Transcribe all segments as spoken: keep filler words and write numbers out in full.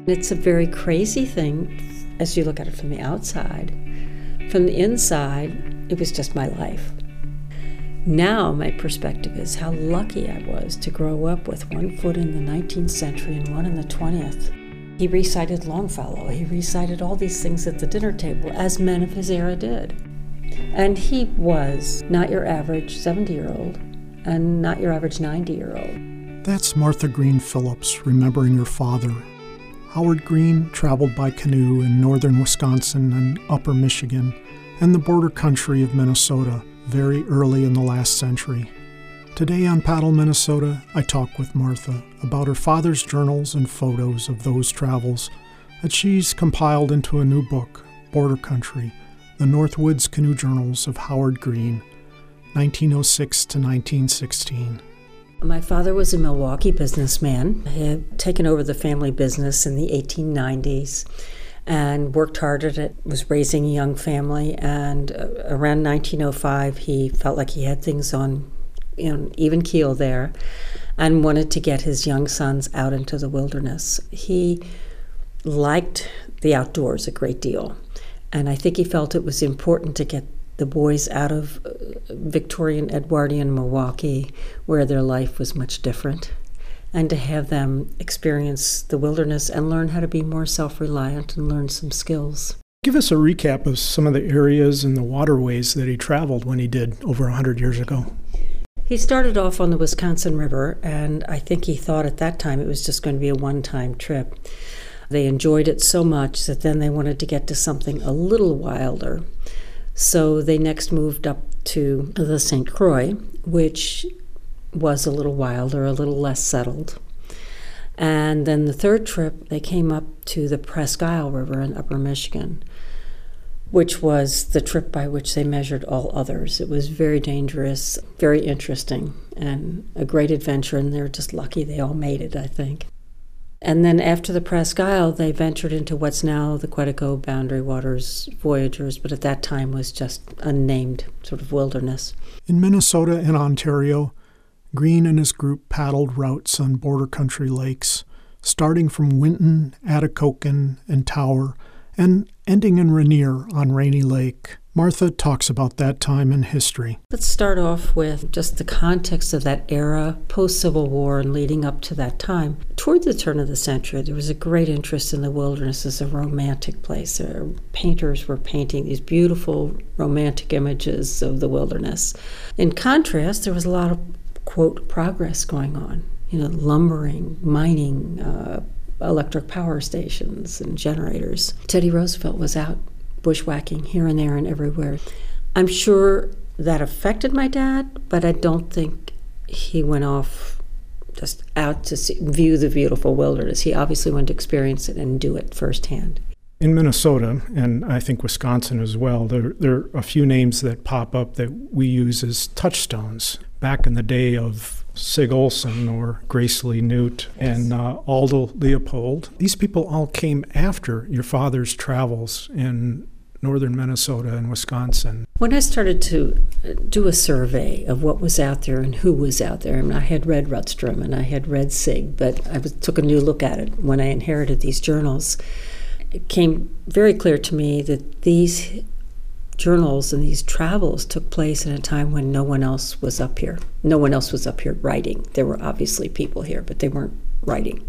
It's a very crazy thing as you look at it from the outside. From the inside, it was just my life. Now my perspective is how lucky I was to grow up with one foot in the nineteenth century and one in the twentieth. He recited Longfellow. He recited all these things at the dinner table, as men of his era did. And he was not your average seventy-year-old and not your average ninety-year-old. That's Martha Green Phillips remembering her father. Howard Green traveled by canoe in northern Wisconsin and upper Michigan and the border country of Minnesota very early in the last century. Today on Paddle Minnesota, I talk with Martha about her father's journals and photos of those travels that she's compiled into a new book, Border Country, The Northwoods Canoe Journals of Howard Green, nineteen oh six to nineteen sixteen. My father was a Milwaukee businessman. He had taken over the family business in the eighteen nineties and worked hard at it, was raising a young family, and uh, around nineteen oh five he felt like he had things on you know, even keel there and wanted to get his young sons out into the wilderness. He liked the outdoors a great deal, and I think he felt it was important to get the boys out of Victorian Edwardian Milwaukee, where their life was much different, and to have them experience the wilderness and learn how to be more self-reliant and learn some skills. Give us a recap of some of the areas and the waterways that he traveled when he did over one hundred years ago. He started off on the Wisconsin River, and I think he thought at that time it was just going to be a one-time trip. They enjoyed it so much that then they wanted to get to something a little wilder. So they next moved up to the Saint Croix, which was a little wilder, a little less settled. And then the third trip, they came up to the Presque Isle River in upper Michigan, which was the trip by which they measured all others. It was very dangerous, very interesting, and a great adventure, and they're just lucky they all made it, I think. And then after the Presque Isle, they ventured into what's now the Quetico Boundary Waters Voyageurs, but at that time was just unnamed sort of wilderness. In Minnesota and Ontario, Green and his group paddled routes on border country lakes, starting from Winton, Atikokan, and Tower, and ending in Rainier on Rainy Lake. Martha talks about that time in history. Let's start off with just the context of that era, post-Civil War and leading up to that time. Toward the turn of the century, there was a great interest in the wilderness as a romantic place. Uh, painters were painting these beautiful romantic images of the wilderness. In contrast, there was a lot of, quote, progress going on. You know, lumbering, mining, uh, electric power stations and generators. Teddy Roosevelt was out bushwhacking here and there and everywhere. I'm sure that affected my dad, but I don't think he went off just out to see, view the beautiful wilderness. He obviously wanted to experience it and do it firsthand. In Minnesota, and I think Wisconsin as well, there, there are a few names that pop up that we use as touchstones. Back in the day of Sig Olson or Grace Lee Newt and uh, Aldo Leopold, these people all came after your father's travels in northern Minnesota and Wisconsin. When I started to do a survey of what was out there and who was out there, I mean, I had read Rutstrom and I had read Sig, but I was, took a new look at it when I inherited these journals. It came very clear to me that these journals and these travels took place in a time when no one else was up here. No one else was up here writing. There were obviously people here, but they weren't writing.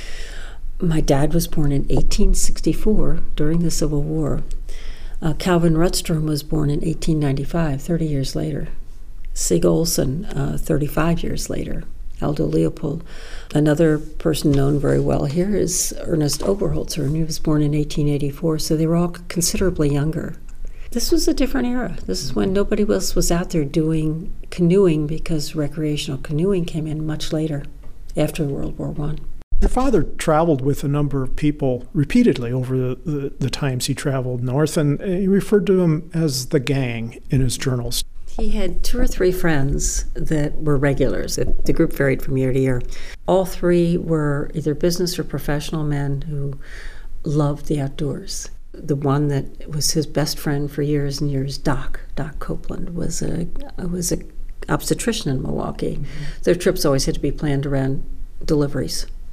My dad was born in eighteen sixty-four during the Civil War. Uh, Calvin Rutstrom was born in eighteen ninety-five, thirty years later. Sig Olson, uh, thirty-five years later. Aldo Leopold. Another person known very well here is Ernest Oberholzer, and he was born in eighteen eighty-four, so they were all considerably younger. This was a different era. This is when nobody else was out there doing canoeing because recreational canoeing came in much later, after World War One. Your father traveled with a number of people repeatedly over the, the, the times he traveled north, and he referred to them as the gang in his journals. He had two or three friends that were regulars. The group varied from year to year. All three were either business or professional men who loved the outdoors. The one that was his best friend for years and years, Doc, Doc Copeland, was a was a obstetrician in Milwaukee. Mm-hmm. Their trips always had to be planned around deliveries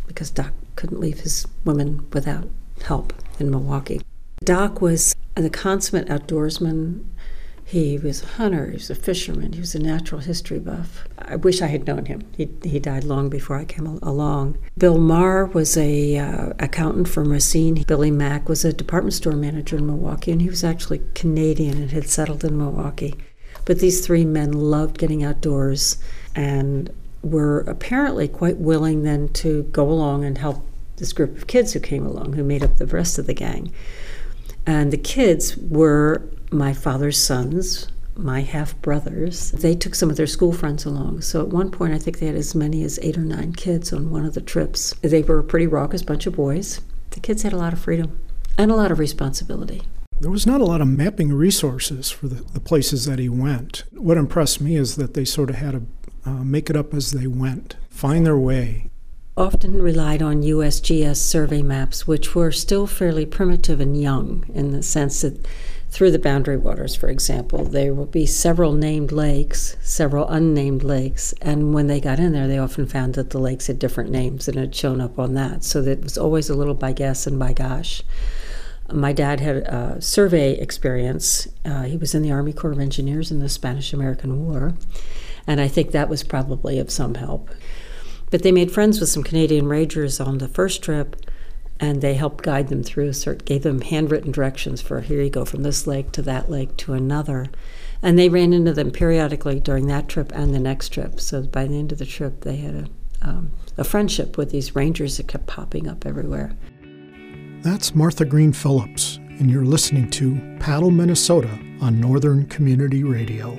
because Doc couldn't leave his women without help in Milwaukee. Doc was the consummate outdoorsman. He was a hunter, he was a fisherman, he was a natural history buff. I wish I had known him. He he died long before I came along. Bill Maher was a uh, accountant from Racine. Billy Mack was a department store manager in Milwaukee, and he was actually Canadian and had settled in Milwaukee. But these three men loved getting outdoors and were apparently quite willing then to go along and help this group of kids who came along, who made up the rest of the gang. And the kids were my father's sons, my half-brothers. They took some of their school friends along. So at one point, I think they had as many as eight or nine kids on one of the trips. They were a pretty raucous bunch of boys. The kids had a lot of freedom and a lot of responsibility. There was not a lot of mapping resources for the, the places that he went. What impressed me is that they sort of had to uh, make it up as they went, find their way. Often relied on U S G S survey maps, which were still fairly primitive and young in the sense that through the boundary waters, for example, there will be several named lakes, several unnamed lakes, and when they got in there, they often found that the lakes had different names and had shown up on that, so that it was always a little by guess and by gosh. My dad had a survey experience. Uh, he was in the Army Corps of Engineers in the Spanish-American War, and I think that was probably of some help. But they made friends with some Canadian Rangers on the first trip, and they helped guide them through, sort of gave them handwritten directions for, here you go, from this lake to that lake to another. And they ran into them periodically during that trip and the next trip. So by the end of the trip, they had a, um, a friendship with these rangers that kept popping up everywhere. That's Martha Green Phillips, and you're listening to Paddle, Minnesota on Northern Community Radio.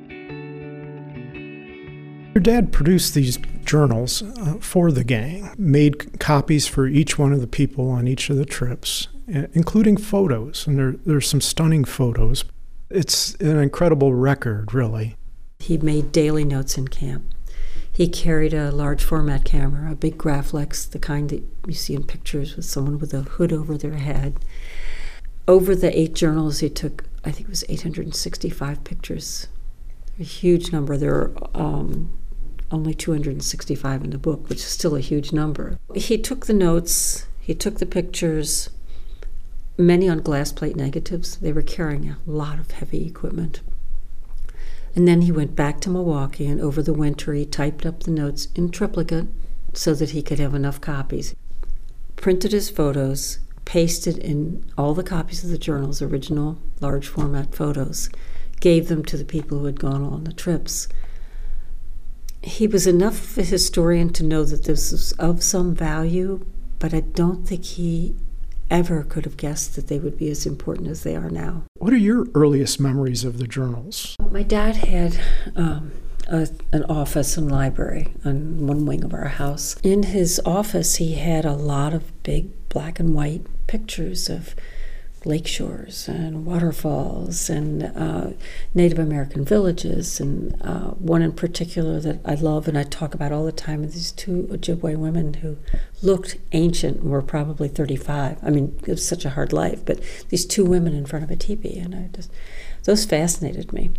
Your dad produced these journals uh, for the gang, made copies for each one of the people on each of the trips, including photos, and there, there's some stunning photos. It's an incredible record, really. He made daily notes in camp. He carried a large format camera, a big Graflex, the kind that you see in pictures with someone with a hood over their head. Over the eight journals, he took, I think it was eight hundred sixty-five pictures, a huge number. There are um, only two hundred sixty-five in the book, which is still a huge number. He took the notes, he took the pictures, many on glass plate negatives. They were carrying a lot of heavy equipment. And then he went back to Milwaukee, and over the winter he typed up the notes in triplicate so that he could have enough copies. Printed his photos, pasted in all the copies of the journals, original large format photos, gave them to the people who had gone on the trips. He was enough of a historian to know that this was of some value, but I don't think he ever could have guessed that they would be as important as they are now. What are your earliest memories of the journals? My dad had um, a, an office and library on one wing of our house. In his office, he had a lot of big black and white pictures of lake shores and waterfalls and uh, Native American villages, and uh, one in particular that I love and I talk about all the time is these two Ojibwe women who looked ancient and were probably thirty-five. I mean, it was such a hard life, but these two women in front of a teepee, and I just, those fascinated me.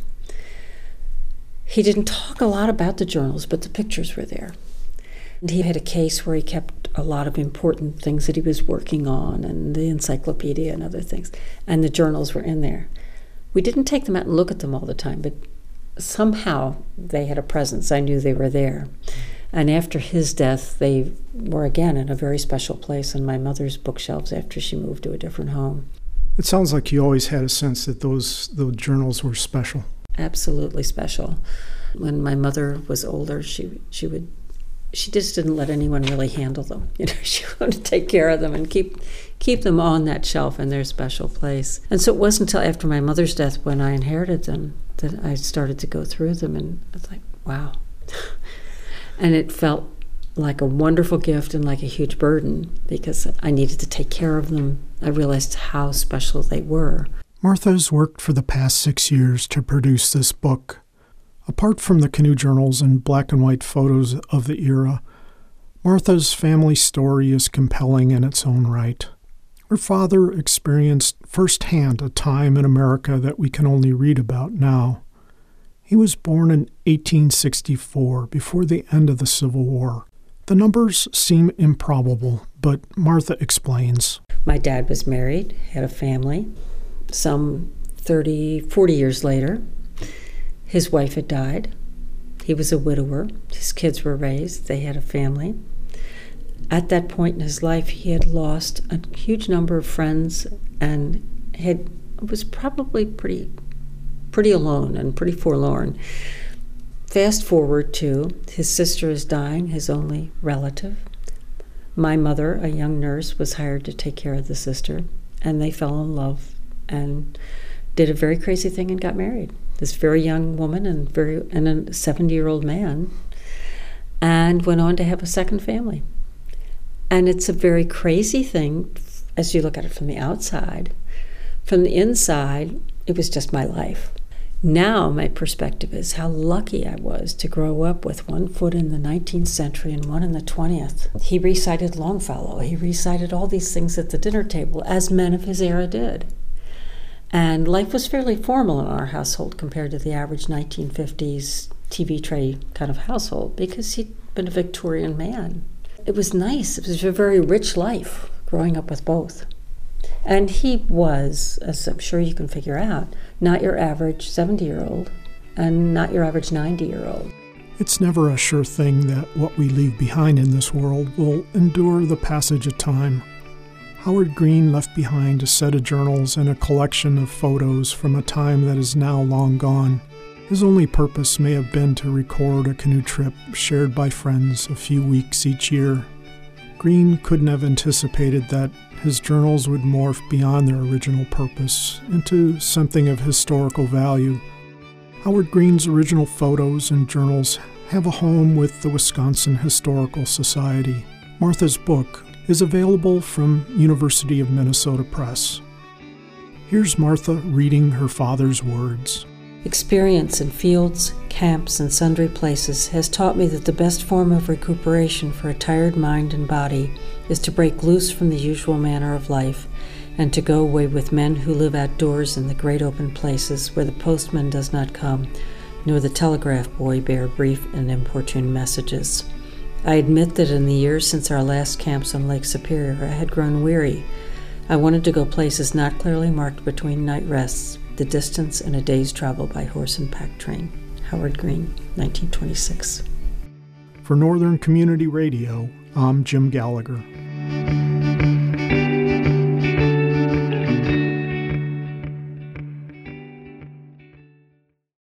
He didn't talk a lot about the journals, but the pictures were there. And he had a case where he kept a lot of important things that he was working on, and the encyclopedia and other things, and the journals were in there. We didn't take them out and look at them all the time, but somehow they had a presence. I knew they were there. And after his death, they were again in a very special place on my mother's bookshelves after she moved to a different home. It sounds like you always had a sense that those, those journals were special. Absolutely special. When my mother was older, she she would she just didn't let anyone really handle them. You know, she wanted to take care of them and keep keep them on that shelf in their special place. And so it wasn't until after my mother's death, when I inherited them, that I started to go through them, and I was like, wow. And it felt like a wonderful gift and like a huge burden, because I needed to take care of them. I realized how special they were. Martha's worked for the past six years to produce this book. Apart from the canoe journals and black and white photos of the era, Martha's family story is compelling in its own right. Her father experienced firsthand a time in America that we can only read about now. He was born in eighteen sixty-four, before the end of the Civil War. The numbers seem improbable, but Martha explains. My dad was married, had a family. Some thirty, forty years later, his wife had died. He was a widower. His kids were raised. They had a family. At that point in his life, he had lost a huge number of friends and had was probably pretty, pretty alone and pretty forlorn. Fast forward to his sister is dying, his only relative. My mother, a young nurse, was hired to take care of the sister, and they fell in love and did a very crazy thing and got married. This very young woman and very and a seventy-year-old man, and went on to have a second family. And it's a very crazy thing as you look at it from the outside. From the inside, it was just my life. Now my perspective is how lucky I was to grow up with one foot in the nineteenth century and one in the twentieth. He recited Longfellow. He recited all these things at the dinner table, as men of his era did. And life was fairly formal in our household compared to the average nineteen fifties T V tray kind of household, because he'd been a Victorian man. It was nice. It was a very rich life growing up with both. And he was, as I'm sure you can figure out, not your average seventy-year-old and not your average ninety-year-old. It's never a sure thing that what we leave behind in this world will endure the passage of time. Howard Green left behind a set of journals and a collection of photos from a time that is now long gone. His only purpose may have been to record a canoe trip shared by friends a few weeks each year. Green couldn't have anticipated that his journals would morph beyond their original purpose into something of historical value. Howard Green's original photos and journals have a home with the Wisconsin Historical Society. Martha's book is available from University of Minnesota Press. Here's Martha reading her father's words. Experience in fields, camps, and sundry places has taught me that the best form of recuperation for a tired mind and body is to break loose from the usual manner of life and to go away with men who live outdoors in the great open places where the postman does not come, nor the telegraph boy bear brief and importune messages. I admit that in the years since our last camps on Lake Superior, I had grown weary. I wanted to go places not clearly marked between night rests, the distance and a day's travel by horse and pack train. Howard Green, nineteen twenty-six. For Northern Community Radio, I'm Jim Gallagher.